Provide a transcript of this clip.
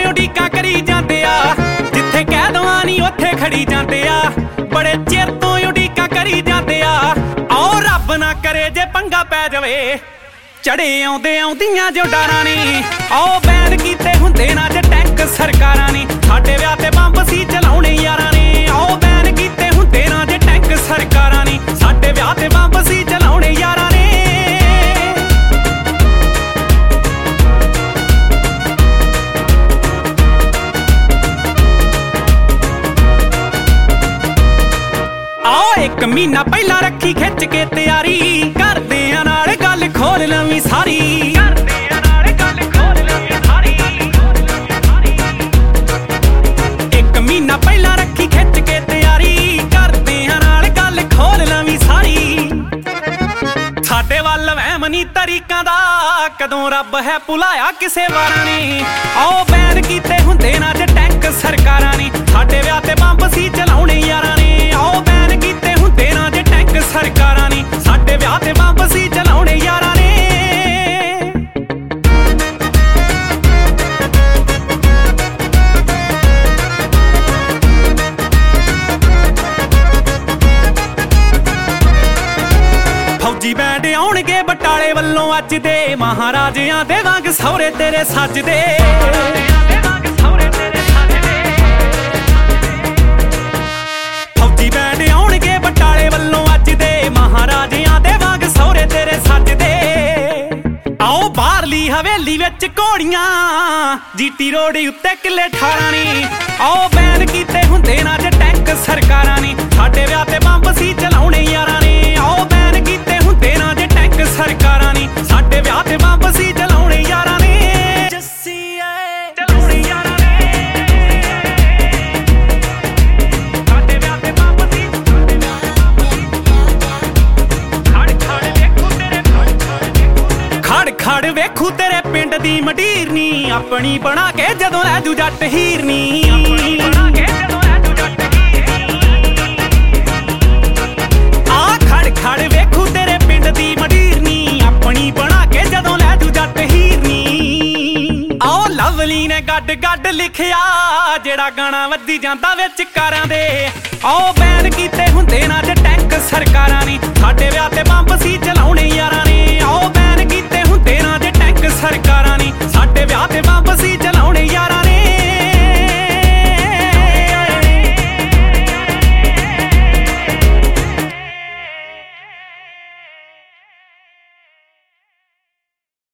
ਉਡੀਕਾਂ ਕਰੀ ਜਾਂਦੇ ਆ, ਜਿੱਥੇ ਕਹਿ ਦਵਾਂ ਨੀ ਉੱਥੇ ਖੜੀ ਜਾਂਦੇ ਆ। ਬੜੇ ਚਿਰ ਤੋਂ ਉਡੀਕਾਂ ਕਰੀ ਜਾਂਦੇ ਆ, ਆਓ ਰੱਬ ਨਾ ਕਰੇ ਜੇ ਪੰਗਾ ਪੈ ਜਾਵੇ। ਚੜੇ ਆਉਂਦੇ ਆਉਂਦੀਆਂ ਜੋ ਡਾਰਾਂ ਨੀ, ਆਓ ਬੈਨ ਕੀਤੇ ਹੁੰਦੇ ਨਾ ਜੇ ਟੈਂਕ ਸਰਕਾਰਾਂ ਨੀ। ਸਾਡੇ ਵਿਆਹ ਤੇ ਬੰਬ ਸੀ ਚਲਾਉਣੇ ਯਾਰਾਂ ਨੇ, ਆਓ ਬੈਨ ਕੀਤੇ ਹੁੰਦੇ ਨਾ ਜੇ ਟੈਂਕ ਸਰਕਾਰਾਂ ਨੀ। ਸਾਡੇ ਵਿਆਹ ਤੇ ਬੰਬ ਸੀ ਚਲਾਉਣੇ ਯਾਰਾਂ ਨੇ। ਆਓ ਇੱਕ ਮਹੀਨਾ ਪਹਿਲਾਂ ਰੱਖੀ ਖਿੱਚ ਕੇ ਤਿਆਰੀ, ਘਰਦਿਆਂ ਨਾਲ ਗੱਲ ਖੋਲ ਲਵੀਂ ਸਾਰੀ। ਇੱਕ ਮਹੀਨਾ ਪਹਿਲਾਂ ਰੱਖੀ ਖਿੱਚ ਕੇ ਤਿਆਰੀ, ਘਰਦਿਆਂ ਨਾਲ ਗੱਲ ਖੋਲ ਲਵੀਂ ਸਾਰੀ। ਸਾਡੇ ਵੱਲ ਵਹਿਮ ਨੀ ਤਰੀਕਾਂ ਦਾ, ਕਦੋਂ ਰੱਬ ਹੈ ਭੁਲਾਇਆ ਕਿਸੇ ਵਾਰਾਂ ਨੇ। ਆਓ ਬੈਨ ਕੀਤੇ ਹੁੰਦੇ ਨਾ ਜੇ ਟੈਂਕ ਸਰਕਾਰਾਂ ਨੀ। ਸਾਡੇ ਵਿਆਹ ਤੇ ਬੰਬ ਸੀ ਚਲਾਉਣੇ ਯਾਰਾਂ ਨੇ, ਆਓ ਬੈਨ ਕੀਤੇ ਹੁੰਦੇ ਨਾ ਜੇ ਟੈਂਕ ਸਰਕਾਰਾਂ ਨੀ। ਸਾਡੇ ਵਿਆਹ ਤੇ ਬੰਬ ਸੀ ਚਲਾਉਣੇ ਯਾਰਾਂ ਨੇ। ਫੌਜੀ ਬੈਂਡ ਆਉਣਗੇ ਬਟਾਲੇ ਵੱਲੋਂ ਅੱਜ ਦੇ, ਮਹਾਰਾਜਿਆਂ ਦੇ ਵਾਂਗ ਸਹੁਰੇ ਤੇਰੇ ਸੱਜਦੇ। ਫੌਜੀ ਬੈਂਡ ਆਉਣਗੇ ਬਟਾਲੇ ਵੱਲੋਂ ਅੱਜ ਦੇ, ਮਹਾਰਾਜਿਆਂ ਦੇ ਵਾਂਗ ਸਹੁਰੇ ਤੇਰੇ ਸੱਜਦੇ। ਆਓ ਬਾਹਰਲੀ ਹਵੇਲੀ ਵਿੱਚ ਘੋੜੀਆਂ, ਜੀਟੀ ਰੋਡ ਉੱਤੇ ਕਿੱਲੇ 18 ਨੀ। ਆਓ ਬੈਨ ਕੀਤੇ ਹੁੰਦੇ ਨਾ ਜੇ ਟੈਂਕ ਸਰਕਾਰਾਂ ਨੀ। ਸਾਡੇ ਵਿਆਹ ਤੇ ਬੰਬ ਸੀ ਚਲਾਉਣੇ ਯਾਰਾਂ ਨੇ, ਆਓ ਬੈਨ ਕੀਤੇ ਹੁੰਦੇ ਨਾ ਜੇ ਟੈਂਕ ਸਰਕਾਰਾਂ ਨੀ। ਸਾਡੇ ਵਿਆਹ ਤੇ ਬੰਬ ਸੀ ਚਲਾਉਣੇ ਯਾਰਾਂ ਨੇ। ਚਲਾਉਣੇ ਯਾਰਾਂ ਨੇ। ਸਾਡੇ ਵਿਆਹ ਤੇ ਬੰਬ ਸੀ। ਖੜ ਖੜ ਵੇਖੂ ਤੇਰੇ ਪਿੰਡ ਦੀ ਮੰਡੀਰਨੀ, ਆਪਣੀ ਬਣਾ ਕੇ ਜਦੋਂ ਲੈ ਜੂ ਜੱਟ ਹੀਰਨੀ। ਆ ਖੜ ਖੜ ਵੇਖੂ ਤੇਰੇ ਪਿੰਡ ਦੀ ਮੰਡੀਰਨੀ, ਆਪਣੀ ਬਣਾ ਕੇ ਜਦੋਂ ਲੈ ਜੂ ਜੱਟ ਹੀਰਨੀ। ਆਓ ਲਵਲੀ ਨੇ ਗੱਡ ਗੱਡ ਲਿਖਿਆ, ਜਿਹੜਾ ਗਾਣਾ ਵੱਜੀ ਜਾਂਦਾ ਵਿੱਚ ਕਾਰਾਂ ਦੇ। ਆਓ ਬੈਨ ਕੀਤੇ ਹੁੰਦੇ ਨਾ ਜੇ ਟੈਂਕ ਸਰਕਾਰਾਂ ਨੀ। ਸਾਡੇ ਵਿਆਹ ਤੇ ਬੰਬ ਸੀ ਚਲਾਉਣੇ ਯਾਰਾਂ ਨੇ, ਆਓ ਬੈਨ ਕੀਤੇ ਹੁੰਦੇ ਨਾ ਜੇ ਟੈਂਕ ਸਰਕਾਰਾਂ ਨੀ।